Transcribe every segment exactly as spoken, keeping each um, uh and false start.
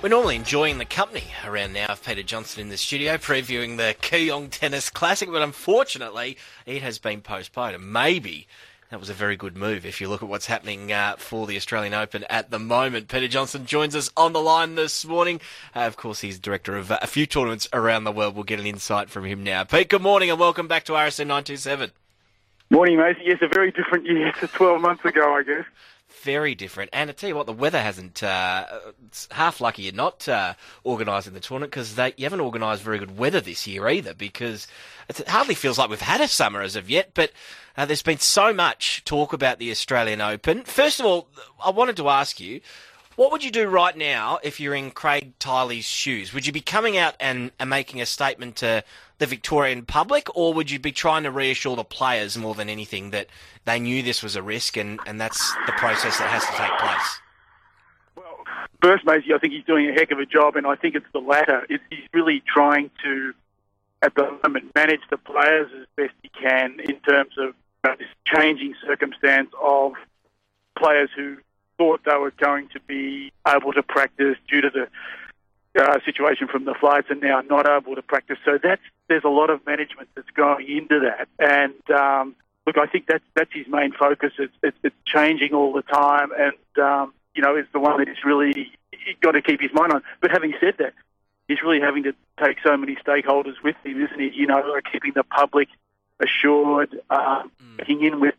We're normally enjoying the company around now of Peter Johnson in the studio, previewing the Kooyong Tennis Classic, but unfortunately it has been postponed. And maybe that was a very good move if you look at what's happening uh, for the Australian Open at the moment. Peter Johnson joins us on the line this morning. Uh, of course, he's director of uh, a few tournaments around the world. We'll get an insight from him now. Pete, good morning and welcome back to R S N nine two seven. Morning, mate. Yes, a very different year to twelve months ago, I guess. Very different. And I tell you what, the weather hasn't, uh, it's half lucky you're not uh, organising the tournament because you haven't organised very good weather this year either, because it hardly feels like we've had a summer as of yet, but uh, there's been so much talk about the Australian Open. First of all, I wanted to ask you, what would you do right now if you're in Craig Tiley's shoes? Would you be coming out and, and making a statement to the Victorian public, or would you be trying to reassure the players more than anything that they knew this was a risk and, and that's the process that has to take place? Well, first, Maisie, I think he's doing a heck of a job, and I think it's the latter. It's, he's really trying to, at the moment, manage the players as best he can in terms of uh, this changing circumstance of players who thought they were going to be able to practice due to the uh, situation from the flights and now not able to practice. So that's there's a lot of management that's going into that. And um, look, I think that's that's his main focus. It's, it's, it's changing all the time, and um, you know, it's the one that he's really got to keep his mind on. But having said that, he's really having to take so many stakeholders with him, isn't he? You know, like keeping the public assured, um, mm. getting in with.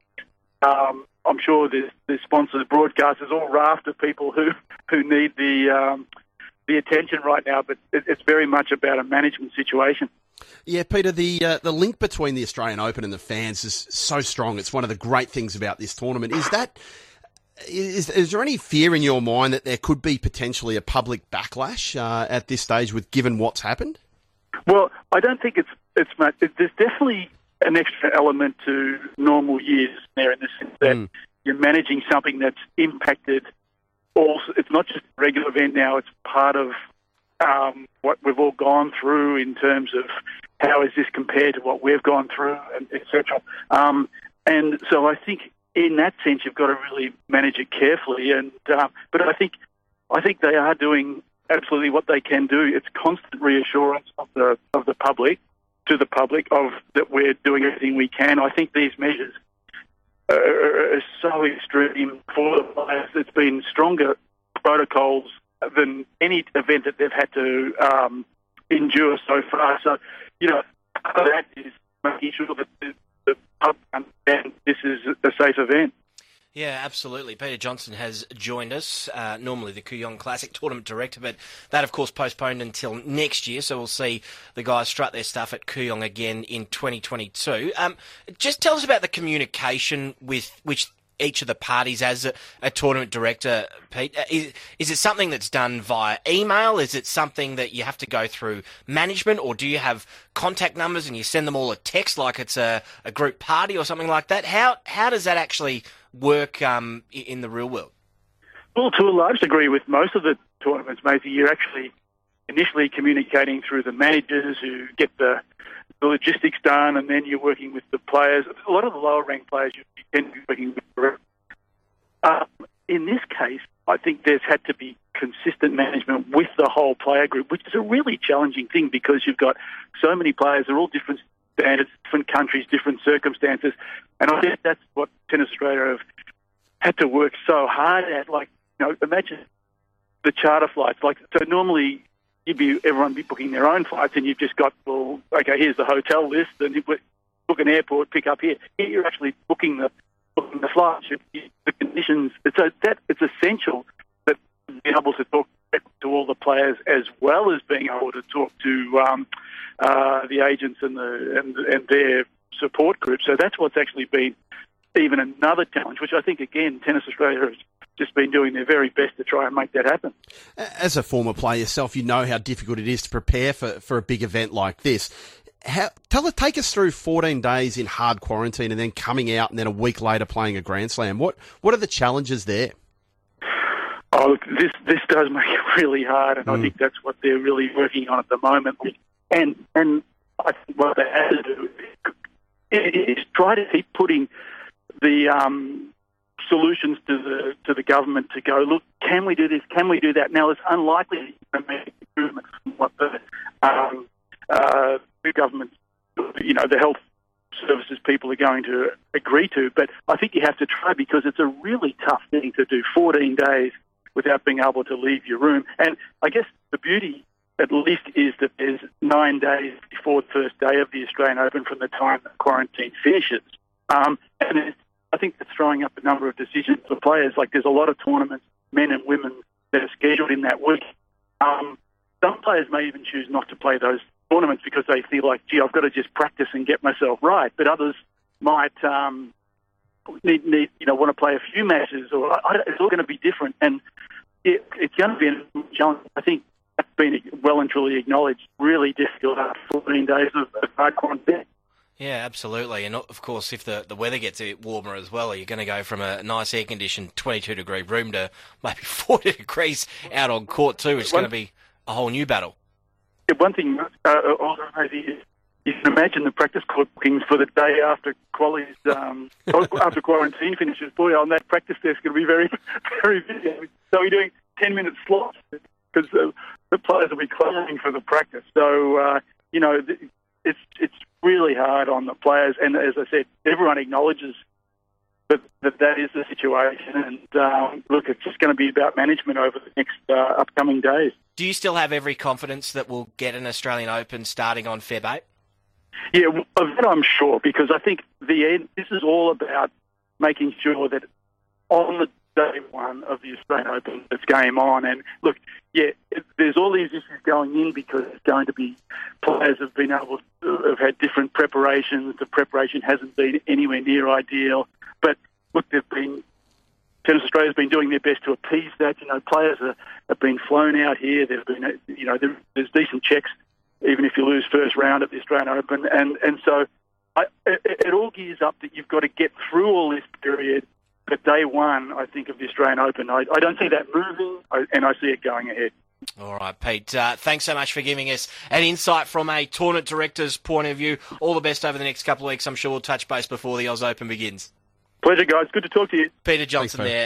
Um, I'm sure there's, there's sponsors, broadcasters, all raft of people who, who need the um, the attention right now, but it, it's very much about a management situation. Yeah, Peter, the uh, the link between the Australian Open and the fans is so strong. It's one of the great things about this tournament. Is that is, is there any fear in your mind that there could be potentially a public backlash uh, at this stage, with given what's happened? Well, I don't think it's it's much. There's definitely an extra element to normal years there, in the sense that mm. you're managing something that's impacted. Also, it's not just a regular event now, it's part of um, what we've all gone through in terms of how is this compared to what we've gone through, and et cetera. Um, and so I think in that sense you've got to really manage it carefully. And uh, but I think I think they are doing absolutely what they can do. It's constant reassurance of the of the public. to the public of that we're doing everything we can. I think these measures are, are so extreme for the players. It's been stronger protocols than any event that they've had to um, endure so far. So, you know, part of that is making sure that the, the public understand this is a safe event. Yeah, absolutely. Peter Johnson has joined us, uh, normally the Kooyong Classic tournament director, but that, of course, postponed until next year, so we'll see the guys strut their stuff at Kooyong again in twenty twenty-two. Um, just tell us about the communication with which each of the parties as a, a tournament director, Pete. Is, is it something that's done via email? Is it something that you have to go through management, or do you have contact numbers and you send them all a text like it's a, a group party or something like that? How how does that actually work um, in the real world? Well, to a large degree, with most of the tournaments, Maisie, you're actually initially communicating through the managers who get the, the logistics done, and then you're working with the players. A lot of the lower-ranked players you tend to be working with. Um, in this case, I think there's had to be consistent management with the whole player group, which is a really challenging thing because you've got so many players. They're all different standards, different countries, different circumstances. And I think that's what Tennis Australia have had to work so hard at. Like, you know, imagine the charter flights. Like, so normally you'd be everyone be booking their own flights, and you've just got, well, okay, here's the hotel list, and you book an airport, pick up here. Here you're actually booking the booking the flights, the conditions. So that it's essential that you be able to talk to all the players as well as being able to talk to um, uh, the agents and the and, and their support group. So that's what's actually been even another challenge, which I think, again, Tennis Australia has just been doing their very best to try and make that happen. As a former player yourself, you know how difficult it is to prepare for, for a big event like this. How, tell us, take us through fourteen days in hard quarantine and then coming out and then a week later playing a Grand Slam. What what are the challenges there? Oh, look, this this does make it really hard, and mm. I think that's what they're really working on at the moment. And and I think what they have to do is try to keep putting the um, solutions to the to the government to go, look, can we do this? Can we do that? Now, it's unlikely to make improvements from what the um, uh, the government, you know, the health services people are going to agree to. But I think you have to try, because it's a really tough thing to do, fourteen days without being able to leave your room. And I guess the beauty, at least, is that there's nine days before the first day of the Australian Open from the time the quarantine finishes. Um, and it's, I think that's throwing up a number of decisions for players. Like, there's a lot of tournaments, men and women, that are scheduled in that week. Um, some players may even choose not to play those tournaments because they feel like, gee, I've got to just practice and get myself right. But others might um, need, need, you know, want to play a few matches, or I, it's all going to be different. And it, it's going to be a challenge. I think that's been well and truly acknowledged. Really difficult after fourteen days of, of hard quarantine. Yeah, absolutely. And of course, if the, the weather gets a bit warmer as well, you're going to go from a nice air-conditioned twenty-two degree room to maybe forty degrees out on court too, which is going to be a whole new battle. Yeah, one thing uh, also is you can imagine the practice court bookings for the day after quali's, um, after quarantine finishes. Boy, on that practice desk, it'll be very, very busy. So we're doing ten-minute slots because uh, the players will be clamoring for the practice. So, uh, you know, it's it's really hard on the players. And as I said, everyone acknowledges that that, that is the situation. And, um, look, it's just going to be about management over the next uh, upcoming days. Do you still have every confidence that we'll get an Australian Open starting on February eighth? Yeah, of that I'm sure, because I think the end, this is all about making sure that on the day one of the Australian Open, it's game on. And look, yeah, there's all these issues going in because it's going to be, players have been able to, have had different preparations. The preparation hasn't been anywhere near ideal. But look, they've been, Tennis Australia's been doing their best to appease that. You know, players are, have been flown out here. There've been, you know, there, there's decent checks, even if you lose first round at the Australian Open. And, and so I, it, it all gears up that you've got to get through all this period. But day one, I think, of the Australian Open, I, I don't see that moving, I, and I see it going ahead. All right, Pete, uh, thanks so much for giving us an insight from a tournament director's point of view. All the best over the next couple of weeks. I'm sure we'll touch base before the Oz Open begins. Pleasure, guys. Good to talk to you. Peter Johnson Thanks, there.